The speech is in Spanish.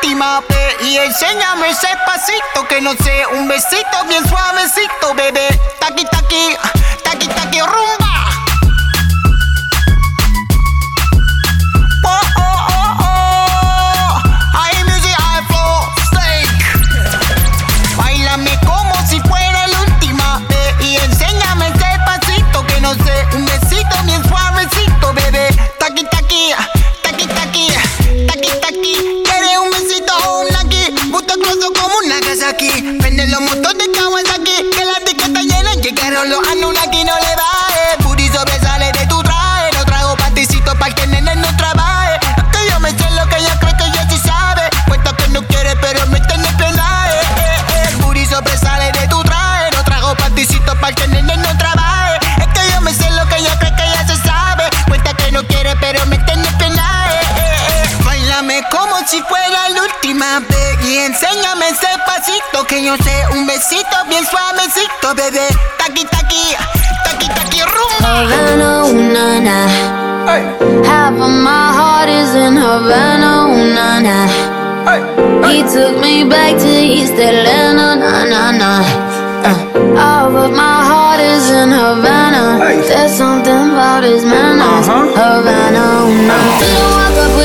última vez y enséñame ese pasito que no sé, un besito bien suavecito, bebé. Taqui, taqui, taqui, taqui, rumba. Oh, oh, oh, oh. Hay music, hay flow, steak. Báilame como si fuera la última vez y enséñame ese pasito que no sé, un besito bien suavecito, bebé. Taqui, taqui, taqui, taqui, taqui, taqui. Quiere un besito o un aquí, gusto closo como un Nagasaki. Vende los motores de Kawasaki, que la etiqueta llena, llegaron los Anunnaki, no le baje. Puri sobresale de tu traje, no trago paticito pa' que el nene no trabaje. Es que yo me sé lo que ella cree que ella sí sabe, puesto que no quiere pero me está en el penaje. Puri sobresale de tu traje, no trago paticito pa' que el nene no trabaje. Es que yo me sé lo que ella cree que ella se sabe, puesta que no quiere pero me está en el penaje. Báilame como si fuera la última vez y enséñame ese pasito que yo sé, un besito bien suavecito, bebé. Taqui, taqui, taqui, taqui, rumba. Havana, ooh, na, na. Hey. Half of my heart is in Havana, ooh, na, na. Hey. He took me back to East Atlanta, na, na, na. All of my heart is in Havana. Hey. There's something about his manners. Havana, ooh, na. Didn't walk up with